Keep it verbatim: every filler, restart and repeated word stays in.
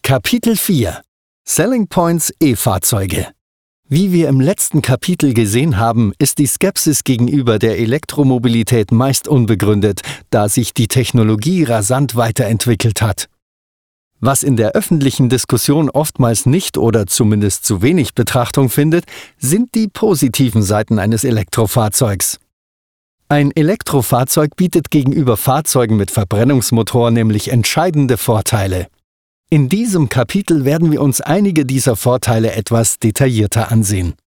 Kapitel vier – Selling Points E-Fahrzeuge. Wie wir im letzten Kapitel gesehen haben, ist die Skepsis gegenüber der Elektromobilität meist unbegründet, da sich die Technologie rasant weiterentwickelt hat. Was in der öffentlichen Diskussion oftmals nicht oder zumindest zu wenig Betrachtung findet, sind die positiven Seiten eines Elektrofahrzeugs. Ein Elektrofahrzeug bietet gegenüber Fahrzeugen mit Verbrennungsmotor nämlich entscheidende Vorteile. In diesem Kapitel werden wir uns einige dieser Vorteile etwas detaillierter ansehen.